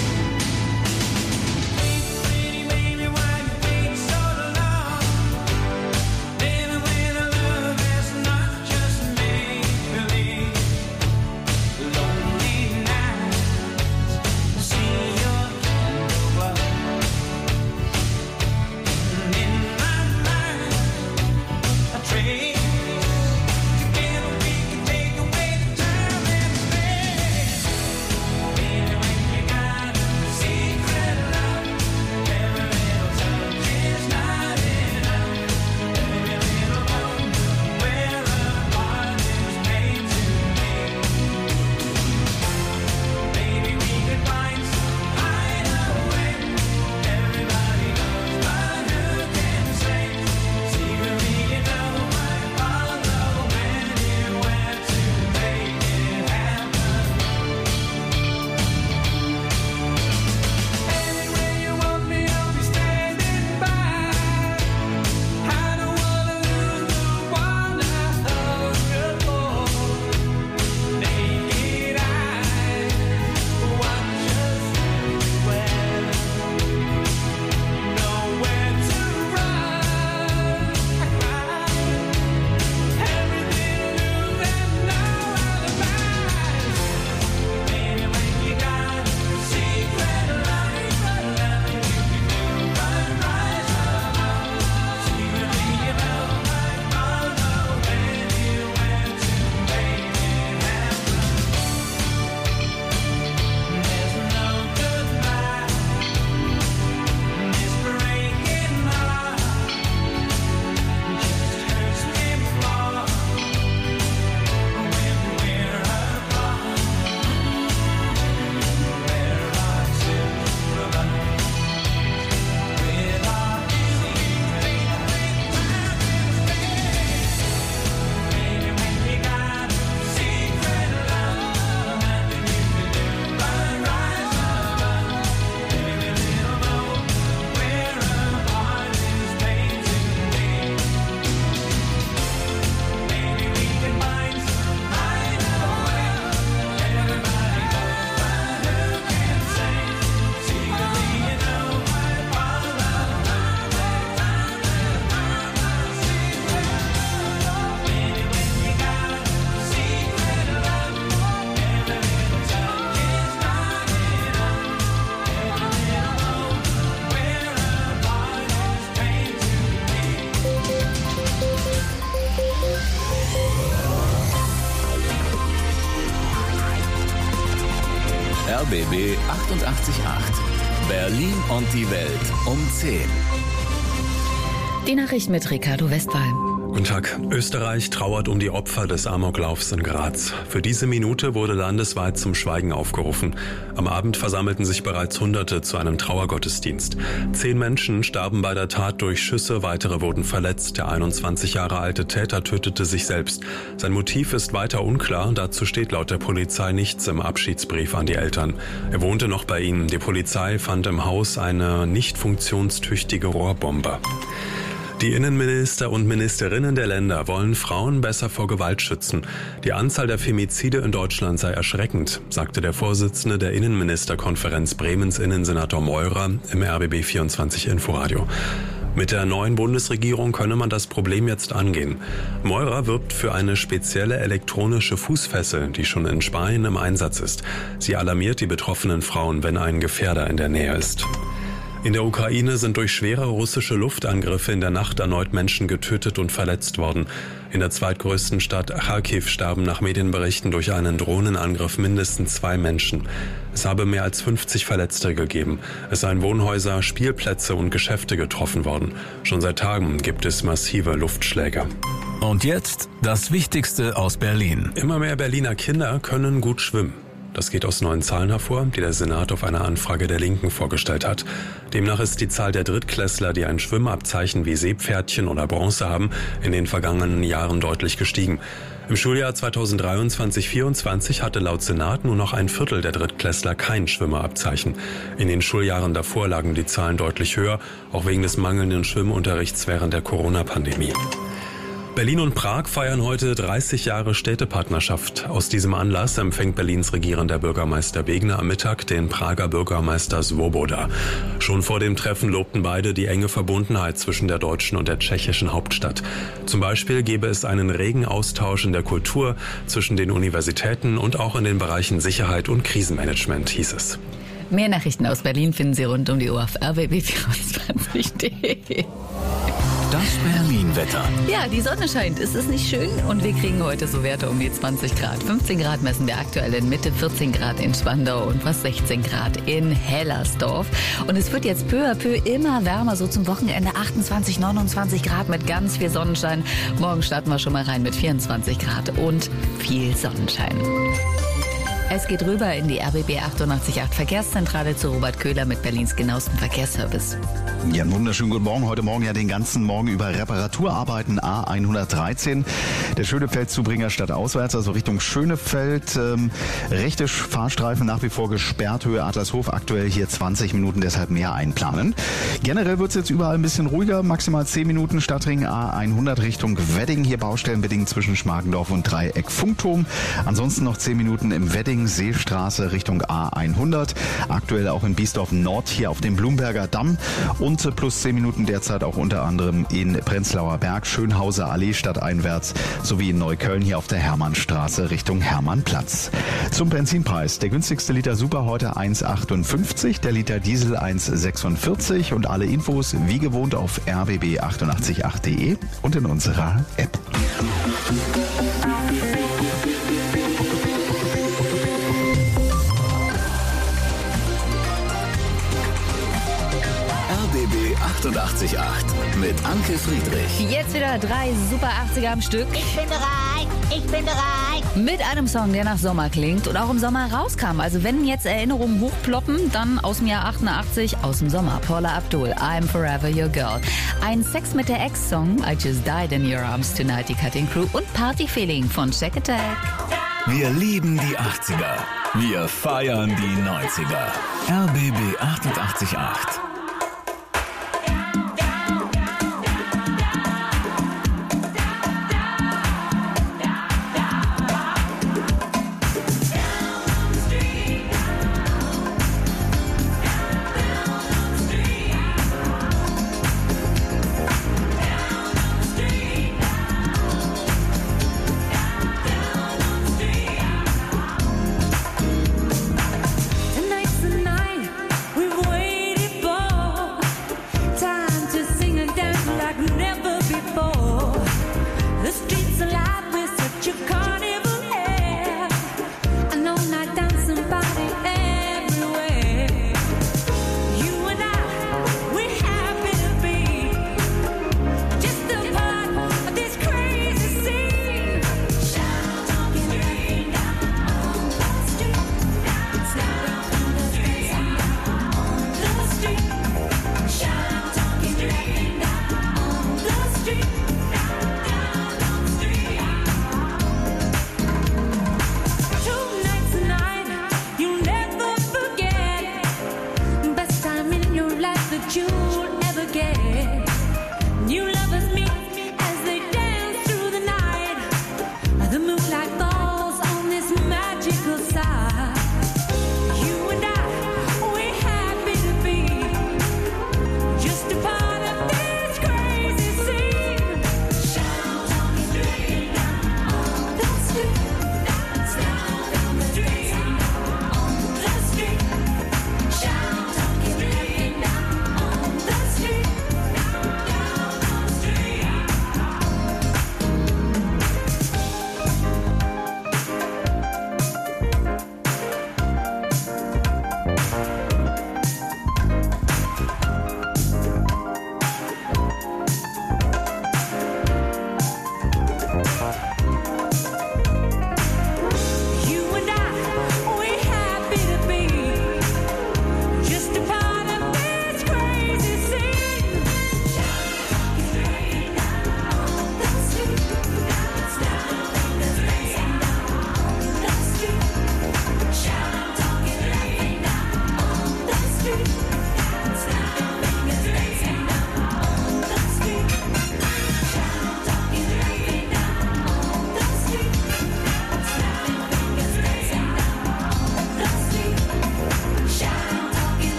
Pretty baby, why you take so long? Living with a love that's not just make-believe. Lonely nights, see your candle glow. And in my mind, I trade. Together we can take away the time and space. Baby, when you got a secret love, every little touch is not enough. Every little moment where a heart is made to be. Baby, we could find some hideaway. Everybody knows, but who can say? Secretly, you know I follow anywhere to make it happen. Anywhere you want me, I'll be standing by. I don't wanna lose the one I hunger for. Naked eyes watch us everywhere. Nowhere to run. Everything new and no alibis. Baby, when you got a secret life, nothing you can do but rise above. Secretly, you know I follow anywhere to make it happen. There's no goodbye. This breaking heart just hurts me more when we're apart. There are two of us with our Baby, when you got a secret love, nothing you can do but rise above. Every little moment where a heart is made to be. Maybe we can find some hideaway. Everybody knows, but who can say? Secretly, you know I follow every time and find my secret love. Baby, when you got a secret love, every little touch is not enough. Every little moment where a heart is made to be. RBB 888. Berlin und die Welt um 10. Die Nachricht mit Ricardo Westphal. Guten Tag. Österreich trauert um die Opfer des Amoklaufs in Graz. Für diese Minute wurde landesweit zum Schweigen aufgerufen. Am Abend versammelten sich bereits Hunderte zu einem Trauergottesdienst. 10 Menschen starben bei der Tat durch Schüsse, weitere wurden verletzt. Der 21 Jahre alte Täter tötete sich selbst. Sein Motiv ist weiter unklar. Dazu steht laut der Polizei nichts im Abschiedsbrief an die Eltern. Er wohnte noch bei ihnen. Die Polizei fand im Haus eine nicht funktionstüchtige Rohrbombe. Die Innenminister und Ministerinnen der Länder wollen Frauen besser vor Gewalt schützen. Die Anzahl der Femizide in Deutschland sei erschreckend, sagte der Vorsitzende der Innenministerkonferenz Bremens Innensenator Meurer im RBB 24 Inforadio. Mit der neuen Bundesregierung könne man das Problem jetzt angehen. Meurer wirbt für eine spezielle elektronische Fußfessel, die schon in Spanien im Einsatz ist. Sie alarmiert die betroffenen Frauen, wenn ein Gefährder in der Nähe ist. In der Ukraine sind durch schwere russische Luftangriffe in der Nacht erneut Menschen getötet und verletzt worden. In der zweitgrößten Stadt Kharkiv starben nach Medienberichten durch einen Drohnenangriff mindestens 2 Menschen. Es habe mehr als 50 Verletzte gegeben. Es seien Wohnhäuser, Spielplätze und Geschäfte getroffen worden. Schon seit Tagen gibt es massive Luftschläge. Und jetzt das Wichtigste aus Berlin. Immer mehr Berliner Kinder können gut schwimmen. Das geht aus neuen Zahlen hervor, die der Senat auf einer Anfrage der Linken vorgestellt hat. Demnach ist die Zahl der Drittklässler, die ein Schwimmabzeichen wie Seepferdchen oder Bronze haben, in den vergangenen Jahren deutlich gestiegen. Im Schuljahr 2023/24 hatte laut Senat nur noch ein Viertel der Drittklässler kein Schwimmerabzeichen. In den Schuljahren davor lagen die Zahlen deutlich höher, auch wegen des mangelnden Schwimmunterrichts während der Corona-Pandemie. Berlin und Prag feiern heute 30 Jahre Städtepartnerschaft. Aus diesem Anlass empfängt Berlins regierender Bürgermeister Wegner am Mittag den Prager Bürgermeister Svoboda. Schon vor dem Treffen lobten beide die enge Verbundenheit zwischen der deutschen und der tschechischen Hauptstadt. Zum Beispiel gebe es einen regen Austausch in der Kultur zwischen den Universitäten und auch in den Bereichen Sicherheit und Krisenmanagement, hieß es. Mehr Nachrichten aus Berlin finden Sie rund um die Uhr auf rbb24.de. Das Berlin-Wetter. Ja, die Sonne scheint. Ist es nicht schön? Und wir kriegen heute so Werte um die 20 Grad. 15 Grad messen wir aktuell in Mitte, 14 Grad in Spandau und fast 16 Grad in Hellersdorf. Und es wird jetzt peu à peu immer wärmer, so zum Wochenende 28, 29 Grad mit ganz viel Sonnenschein. Morgen starten wir schon mal rein mit 24 Grad und viel Sonnenschein. Es geht rüber in die RBB 888 Verkehrszentrale zu Robert Köhler mit Berlins genauestem Verkehrsservice. Ja, einen wunderschönen guten Morgen. Heute Morgen ja den ganzen Morgen über Reparaturarbeiten A113. Der Schönefeld-Zubringer stadtauswärts, also Richtung Schönefeld. Rechte Fahrstreifen nach wie vor gesperrt, Höhe Adlershof. Aktuell hier 20 Minuten, deshalb mehr einplanen. Generell wird es jetzt überall ein bisschen ruhiger, maximal 10 Minuten. Stadtring A100 Richtung Wedding. Hier baustellenbedingt zwischen Schmargendorf und Dreieck Funkturm. Ansonsten noch 10 Minuten im Wedding. Seestraße Richtung A100. Aktuell auch in Biesdorf Nord hier auf dem Blumberger Damm. Und plus 10 Minuten derzeit auch unter anderem in Prenzlauer Berg, Schönhauser Allee stadteinwärts sowie in Neukölln hier auf der Hermannstraße Richtung Hermannplatz. Zum Benzinpreis. Der günstigste Liter Super heute 1,58, der Liter Diesel 1,46 und alle Infos wie gewohnt auf rbb888.de und in unserer App. RBB 888 mit Anke Friedrich. Jetzt wieder 3 Super 80er am Stück. Ich bin bereit, ich bin bereit. Mit einem Song, der nach Sommer klingt und auch im Sommer rauskam. Also wenn jetzt Erinnerungen hochploppen, dann aus dem Jahr 88, aus dem Sommer. Paula Abdul, I'm Forever Your Girl. Ein Sex mit der Ex-Song, I Just Died in Your Arms Tonight, die Cutting Crew und Party Feeling von Shack Attack. Wir lieben die 80er. Wir feiern die 90er. RBB 888.